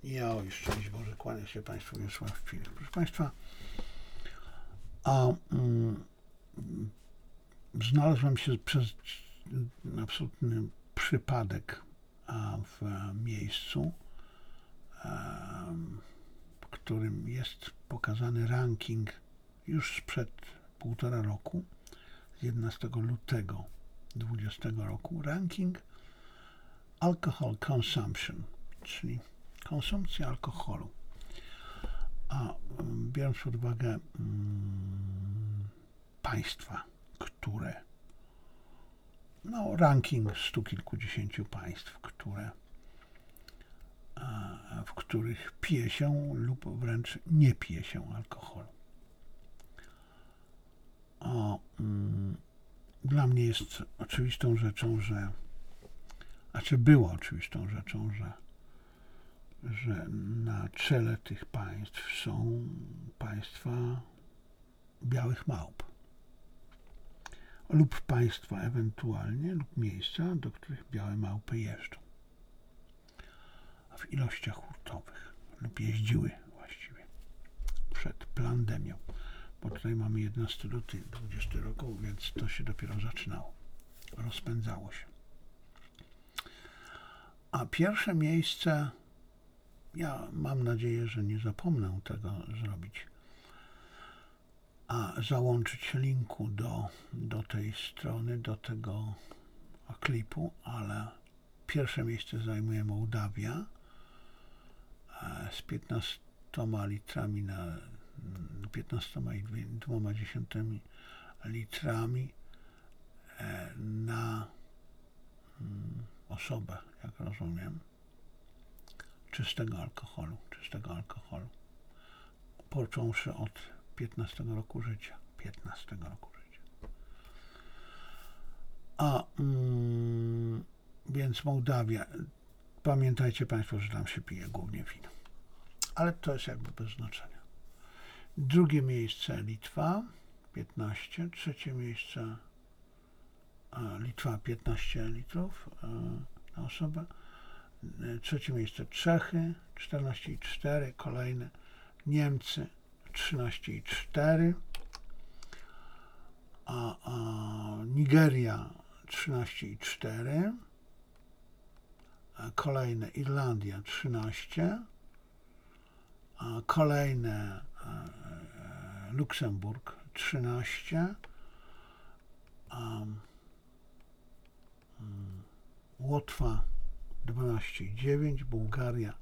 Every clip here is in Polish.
Ja szczęść Boże, kłania się Państwu Wiesław Filip. Proszę Państwa, znalazłem się przez absolutny przypadek w miejscu, w którym jest pokazany ranking już sprzed 1,5 roku, z 11 lutego 2020 roku, ranking alcohol consumption, czyli konsumpcja alkoholu. A biorąc pod uwagę państwa, które, ranking 100 kilkudziesięciu państw, w których pije się lub wręcz nie pije się alkoholu. Dla mnie jest oczywistą rzeczą, było oczywistą rzeczą, że na czele tych państw są państwa białych małp lub państwa ewentualnie, lub miejsca, do których białe małpy jeżdżą w ilościach hurtowych lub jeździły właściwie przed pandemią, bo tutaj mamy 11 luty 20 roku, więc to się dopiero zaczynało, rozpędzało się. A pierwsze miejsce, ja mam nadzieję, że nie zapomnę tego zrobić, a załączyć linku do tej strony, do tego klipu, ale pierwsze miejsce zajmuje Mołdawia z 15 litrami na 15,2 litrami na osobę, jak rozumiem, czystego alkoholu, począwszy od 15 roku życia. Więc Mołdawia, pamiętajcie Państwo, że tam się pije głównie wino, ale to jest jakby bez znaczenia. Drugie miejsce Litwa 15, trzecie miejsce Litwa 15 litrów na osobę, trzecie miejsce Czechy 14,4, kolejne Niemcy 13,4, Nigeria 13,4, kolejne Irlandia 13, kolejne Luksemburg 13, Łotwa 12,9, Bułgaria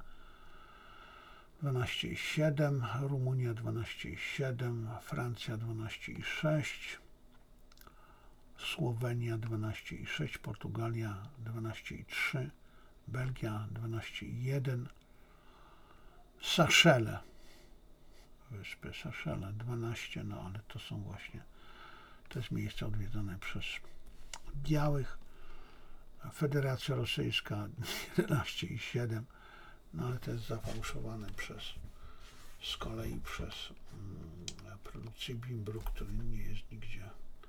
12,7, Rumunia 12,7, Francja 12,6, Słowenia 12,6, Portugalia 12,3, Belgia 12,1, Saszele, wyspy Saszele 12, ale to jest miejsce odwiedzone przez białych. Federacja Rosyjska 11,7, ale to jest zafałszowane z kolei przez produkcję Bimbru, który nie jest nigdzie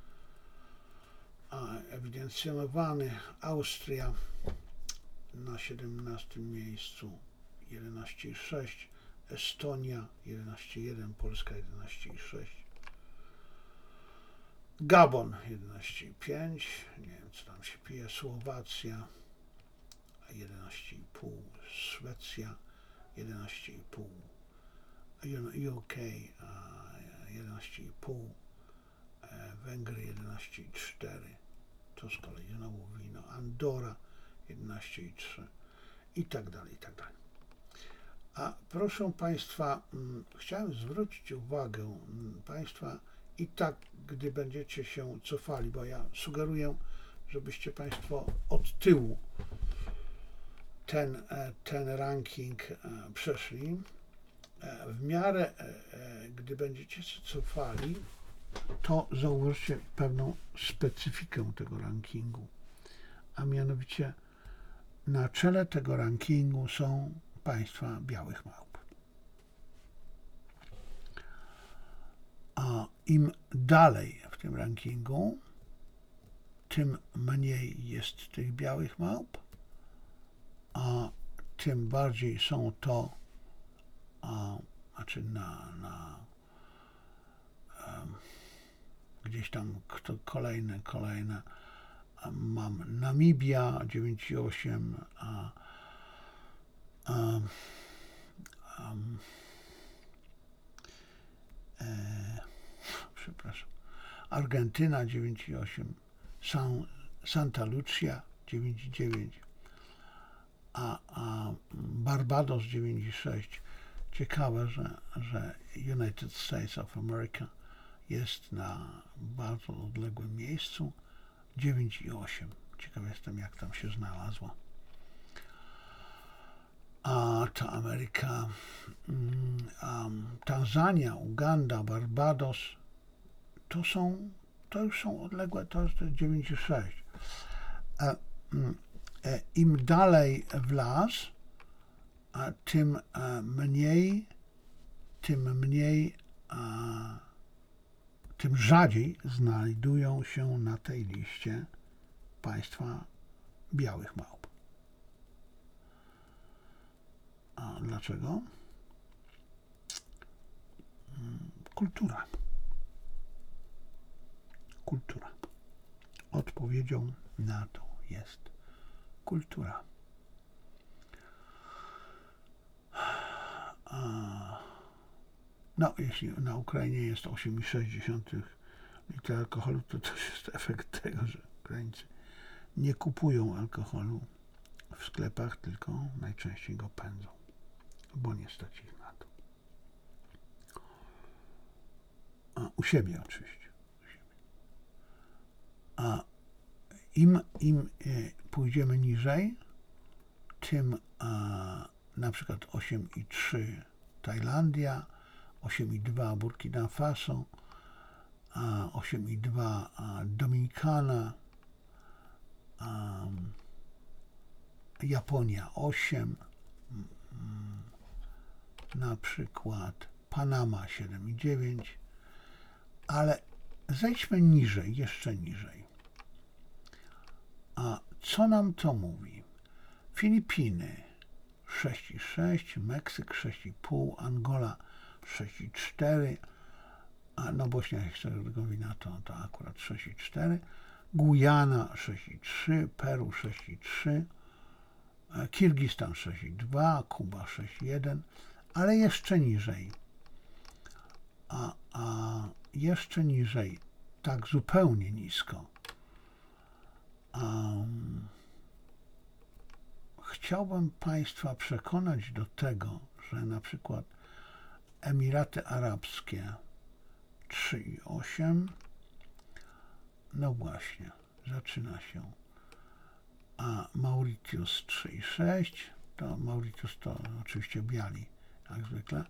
ewidencjonowany. Austria na 17 miejscu 11,6, Estonia 11,1, Polska 11,6, Gabon 11,5, nie wiem co tam się pije, Słowacja 11,5, Szwecja 11,5, UK 11,5, Węgry 11,4, to z kolei znowu wino, Andora 11,3 i tak dalej, i tak dalej. A proszę Państwa, chciałem zwrócić uwagę Państwa i tak, gdy będziecie się cofali, bo ja sugeruję, żebyście Państwo od tyłu ten ranking przeszli. W miarę, gdy będziecie się cofali, to zauważcie pewną specyfikę tego rankingu, a mianowicie na czele tego rankingu są państwa białych małp. A im dalej w tym rankingu, tym mniej jest tych białych małp, a tym bardziej są to znaczy gdzieś tam kolejne. Mam Namibia 9,8, przepraszam, Argentyna 9,8, Santa Lucia 9,9, a Barbados 9,6. Ciekawe, że United States of America jest na bardzo odległym miejscu 9,8. Ciekaw jestem, jak tam się znalazło. A ta Ameryka, Tanzania, Uganda, Barbados, to już są odległe, to jest 9,6. Im dalej w las, tym rzadziej znajdują się na tej liście państwa białych małp. A dlaczego? Kultura. Odpowiedzią na to jest kultura. No, jeśli na Ukrainie jest 8,6 litra alkoholu, to jest efekt tego, że Ukraińcy nie kupują alkoholu w sklepach, tylko najczęściej go pędzą, bo nie stać ich na to. U siebie oczywiście. A im pójdziemy niżej, tym na przykład 8,3 Tajlandia, 8,2 Burkina Faso, 8,2 Dominikana, Japonia 8, na przykład Panama 7,9, ale zejdźmy niżej, jeszcze niżej. A co nam to mówi? Filipiny 6,6, Meksyk 6,5, Angola 6,4, no Bośnia i Hercegowina to akurat 6,4, Gujana 6,3, Peru 6,3, Kirgistan 6,2, Kuba 6,1, ale jeszcze niżej. A jeszcze niżej, tak zupełnie nisko. Chciałbym Państwa przekonać do tego, że na przykład Emiraty Arabskie 3,8, no właśnie, zaczyna się, a Mauritius 3,6, to Mauritius to oczywiście biali, jak zwykle,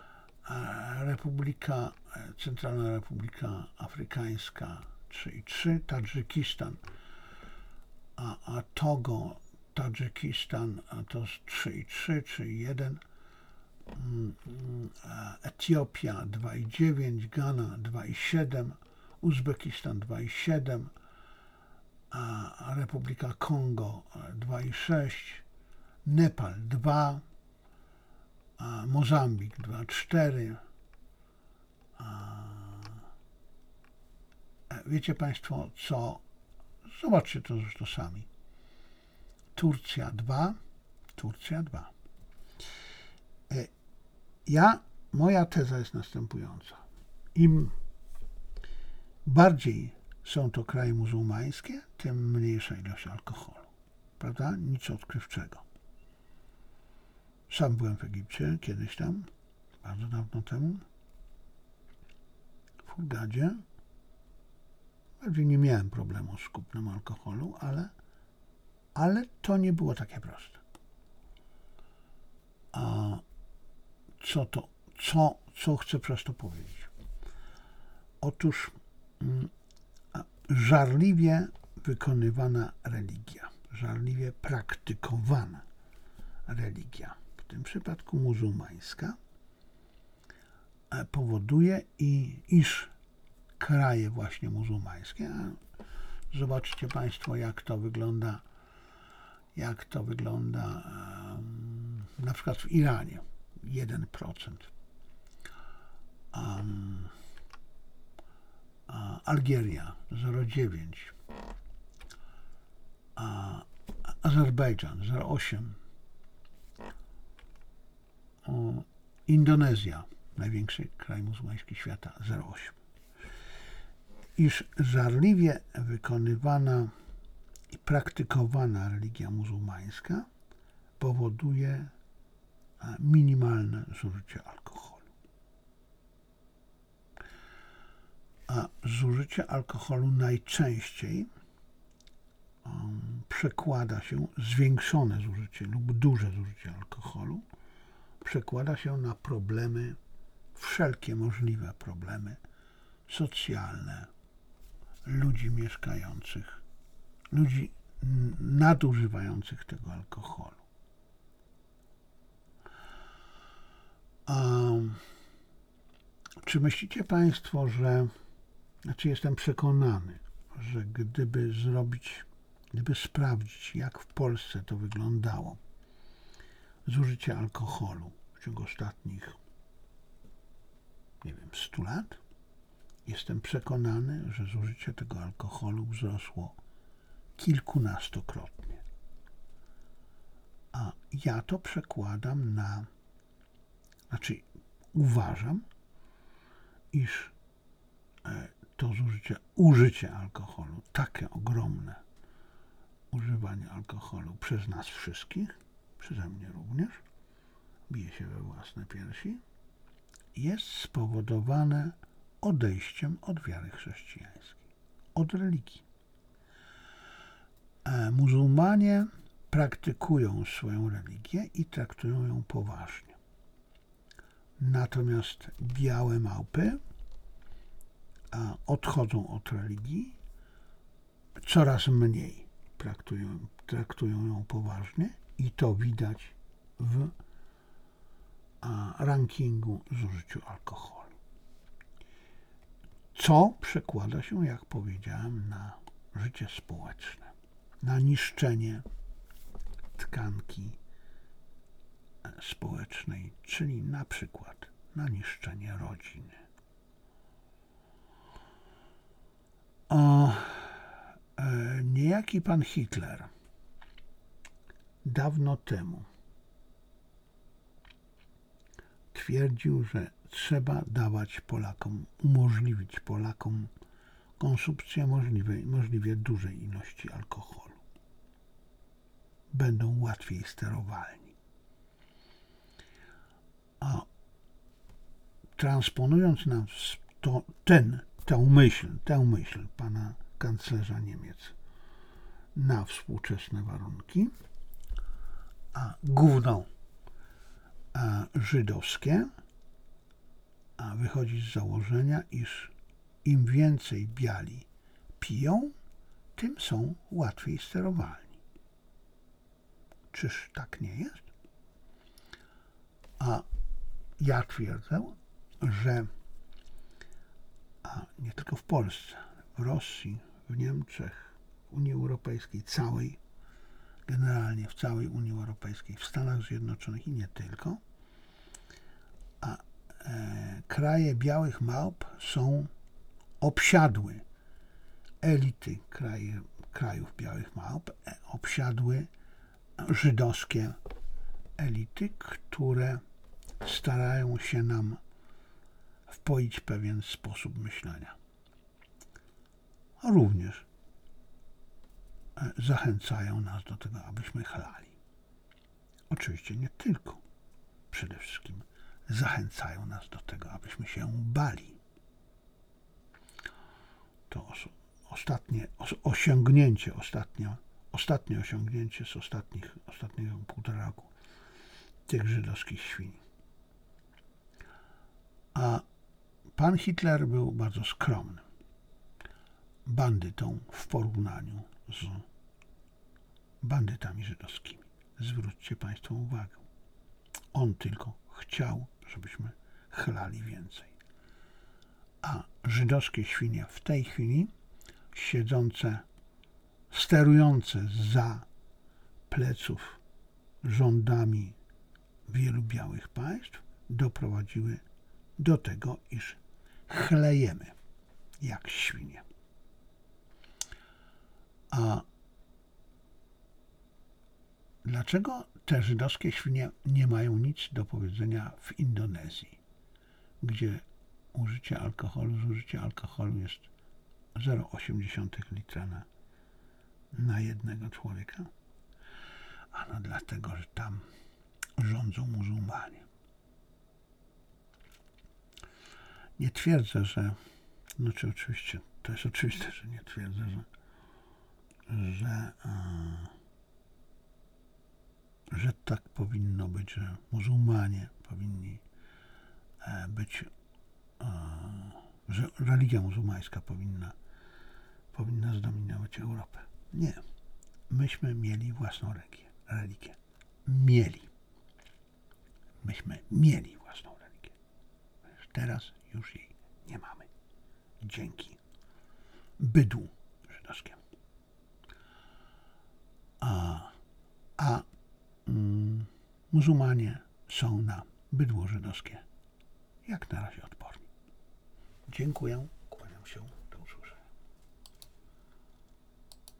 Centralna Republika Afrykańska 3,3, Tadżykistan, a Togo, Tadżykistan to 3,3, 3,1, Etiopia 2,9, Ghana 2,7, Uzbekistan 2,7, Republika Kongo 2,6, Nepal 2, Mozambik 2,4. Wiecie Państwo co? Zobaczcie to zresztą sami. Turcja 2. Moja teza jest następująca. Im bardziej są to kraje muzułmańskie, tym mniejsza ilość alkoholu. Prawda? Nic odkrywczego. Sam byłem w Egipcie kiedyś tam, bardzo dawno temu, w Hurgadzie. Wprawdzie nie miałem problemu z kupnem alkoholu, ale to nie było takie proste. A co chcę przez to powiedzieć? Otóż żarliwie wykonywana religia, żarliwie praktykowana religia, w tym przypadku muzułmańska, powoduje, iż kraje właśnie muzułmańskie, zobaczcie Państwo, jak to wygląda na przykład w Iranie, 1%. Algieria 0,9, Azerbejdżan 0,8, Indonezja, największy kraj muzułmański świata, 0,8. Iż żarliwie wykonywana i praktykowana religia muzułmańska powoduje minimalne zużycie alkoholu. A zużycie alkoholu najczęściej przekłada się, zwiększone zużycie lub duże zużycie alkoholu przekłada się na problemy, wszelkie możliwe problemy socjalne ludzi mieszkających, ludzi nadużywających tego alkoholu. Czy myślicie Państwo, jestem przekonany, że gdyby sprawdzić, jak w Polsce to wyglądało, zużycie alkoholu w ciągu ostatnich, 100 lat, jestem przekonany, że zużycie tego alkoholu wzrosło kilkunastokrotnie. A ja to przekładam uważam, iż to użycie alkoholu, takie ogromne używanie alkoholu przez nas wszystkich, przeze mnie również, bije się we własne piersi, jest spowodowane odejściem od wiary chrześcijańskiej, od religii. Muzułmanie praktykują swoją religię i traktują ją poważnie. Natomiast białe małpy odchodzą od religii, coraz mniej traktują ją poważnie i to widać w rankingu zużyciu alkoholu. Co przekłada się, jak powiedziałem, na życie społeczne, na niszczenie tkanki społecznej, czyli na przykład na niszczenie rodziny. Niejaki pan Hitler dawno temu twierdził, że trzeba umożliwić Polakom konsumpcję możliwie dużej ilości alkoholu. Będą łatwiej sterowalni. A transponując nam tę myśl pana kanclerza Niemiec na współczesne warunki, gówno żydowskie wychodzi z założenia, iż im więcej biali piją, tym są łatwiej sterowalni. Czyż tak nie jest? A ja twierdzę, że nie tylko w Polsce, w Rosji, w Niemczech, w Unii Europejskiej, generalnie w całej Unii Europejskiej, w Stanach Zjednoczonych i nie tylko, kraje białych małp są obsiadły, elity krajów białych małp obsiadły żydowskie elity, które starają się nam wpoić pewien sposób myślenia. A również zachęcają nas do tego, abyśmy chlali. Oczywiście nie tylko. Przede wszystkim zachęcają nas do tego, abyśmy się bali. To ostatnie osiągnięcie z ostatniego 1,5 roku tych żydowskich świń. A pan Hitler był bardzo skromnym bandytą w porównaniu z bandytami żydowskimi. Zwróćcie Państwo uwagę. On tylko chciał, żebyśmy chlali więcej. A żydowskie świnie w tej chwili, sterujące za pleców rządami wielu białych państw, doprowadziły do tego, iż chlejemy jak świnie. A dlaczego te żydowskie świnie nie mają nic do powiedzenia w Indonezji, gdzie zużycie alkoholu jest 0,8 litra na jednego człowieka? Ano dlatego, że tam rządzą muzułmanie. Nie twierdzę, że, znaczy oczywiście, to jest oczywiste, że nie twierdzę, że tak powinno być, że muzułmanie powinni być, że religia muzułmańska powinna zdominować Europę. Nie. Myśmy mieli własną religię. Myśmy mieli własną religię. Teraz już jej nie mamy. Dzięki bydłu żydowskiemu. Muzułmanie są na bydło żydowskie jak na razie odporni. Dziękuję, kłaniam się.